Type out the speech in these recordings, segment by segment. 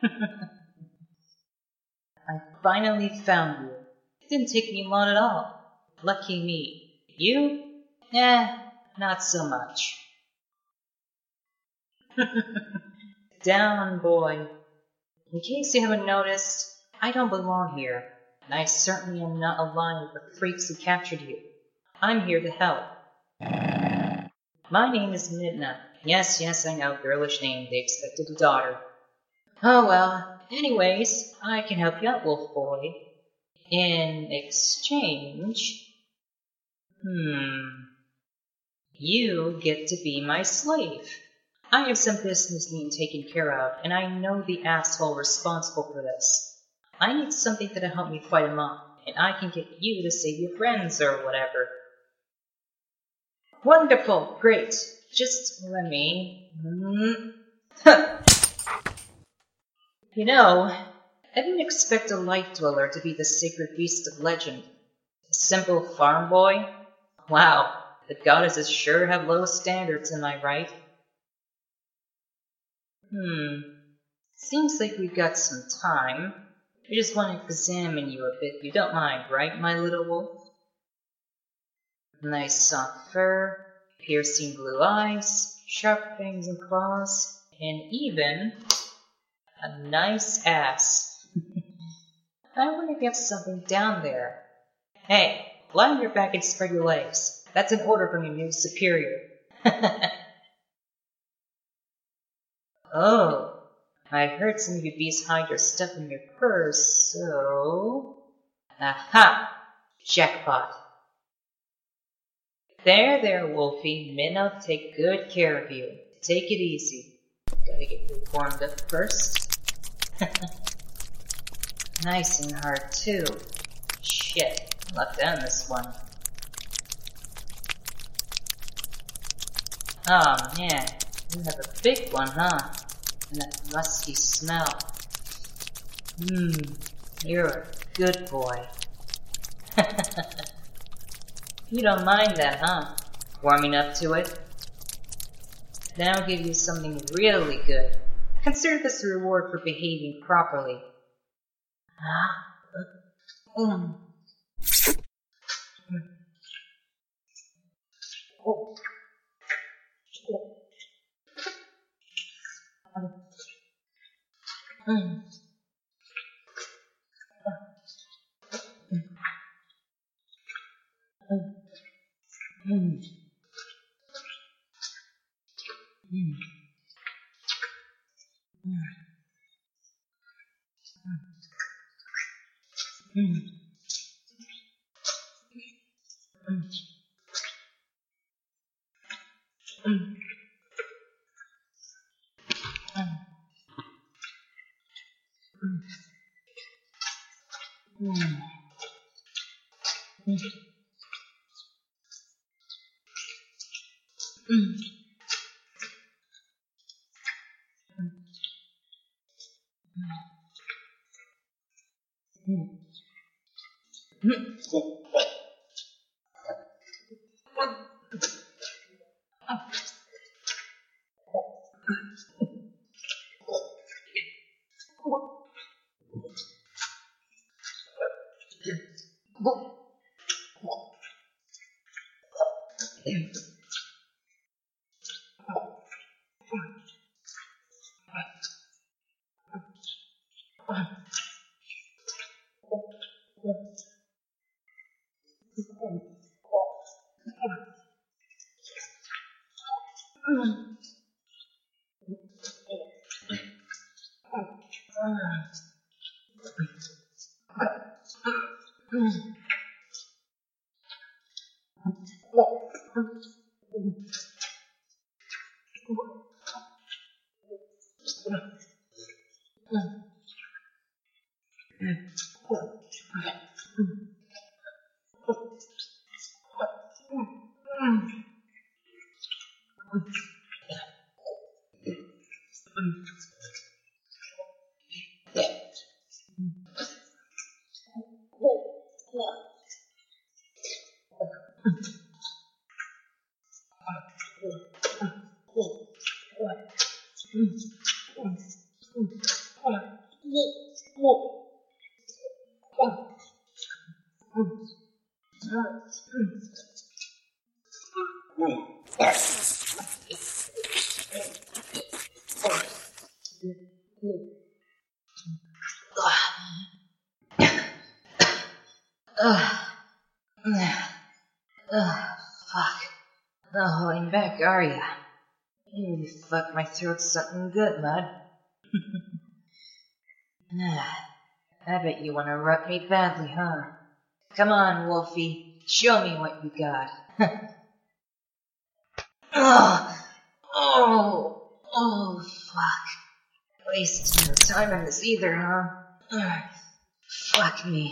I finally found you. It didn't take me long at all. Lucky me. You? Not so much. Down, boy. In case you haven't noticed, I don't belong here, and I certainly am not aligned with the freaks who captured you. I'm here to help. My name is Midna. Yes, I know, girlish name, they expected a daughter. Oh well, anyways, I can help you out, Wolf Boy. In exchange... You get to be my slave. I have some business being taken care of, and I know the asshole responsible for this. I need something that'll help me fight him off, and I can get you to save your friends or whatever. Wonderful, great. Just let me... You know, I didn't expect a light dweller to be the sacred beast of legend. A simple farm boy? Wow, the goddesses sure have low standards, am I right? Seems like we've got some time. I just want to examine you a bit, you don't mind, right, my little wolf? Nice soft fur, piercing blue eyes, sharp fangs and claws, and even a nice ass. I wonder if you have something down there. Hey, lie on your back and spread your legs. That's an order from your new superior. Oh. I heard some of you beasts hide your stuff in your purse, so... Aha! Jackpot. There, Wolfie. Midna will take good care of you. Take it easy. Gotta get you warmed up first. Nice and hard, too. Shit, left down this one. Aw, man. You have a big one, huh? And that musky smell. You're a good boy. You don't mind that, huh? Warming up to it? Then I'll give you something really good. Consider this a reward for behaving properly. Fuck. Not holding back, are ya? You fucked my throat something good, Mud. I bet you want to rut me badly, huh? Come on, Wolfie. Show me what you got. Oh, fuck. Wasting no time on this either, huh? Fuck me.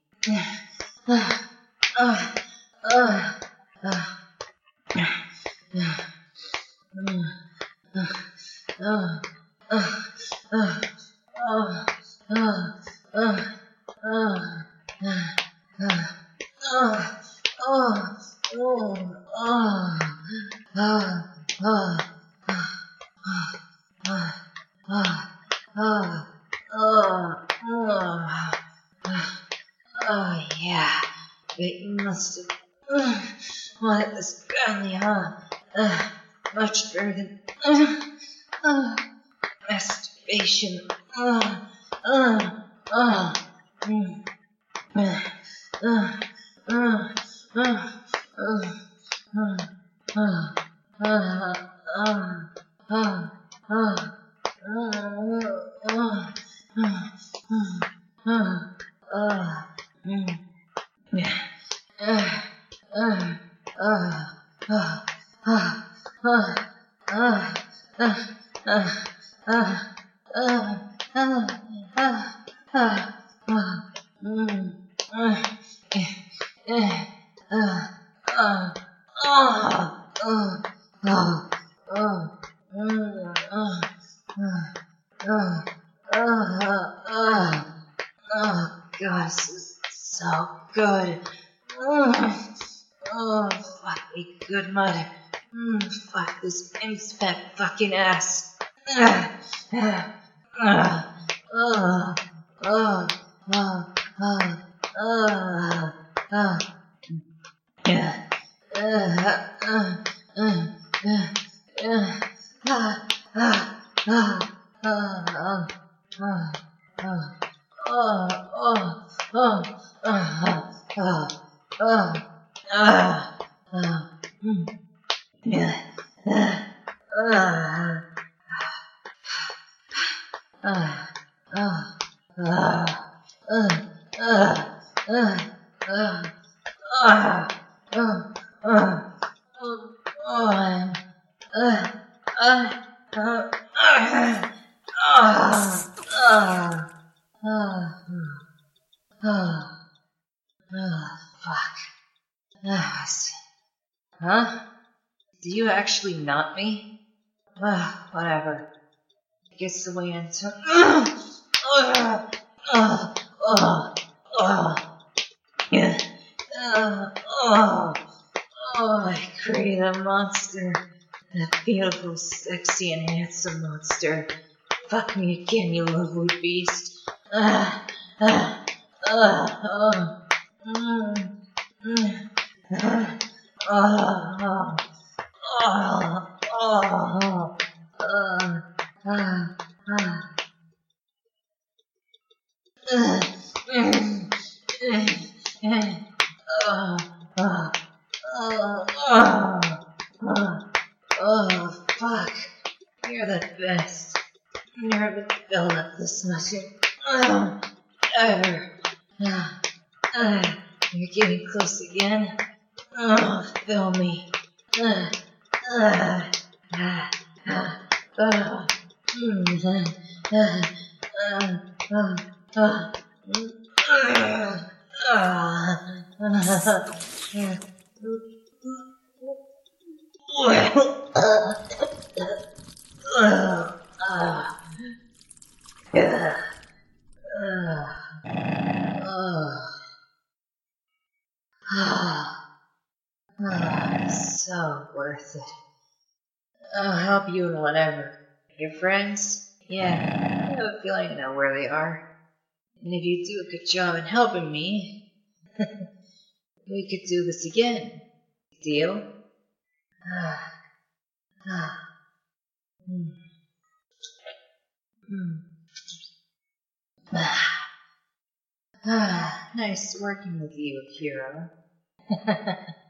Oh, yeah. But you must have wanted this badly, huh? Much better than masturbation. Oh, God, this is so good. Oh, fuck me good, Mud. Fuck this imp's fat fucking ass. Fuck. Huh? Did you actually knock me? Whatever. I guess the way into. I created a monster. A beautiful, sexy, and handsome monster. Fuck me again, you lovely beast. Oh, fuck. You're the best. Never felt like this much ever. You're getting close again. Feel me. So worth it. I'll help you in whatever. Your friends? Yeah, I have a feeling I know where they are. And if you do a good job in helping me, we could do this again. Deal? Nice working with you, Akira.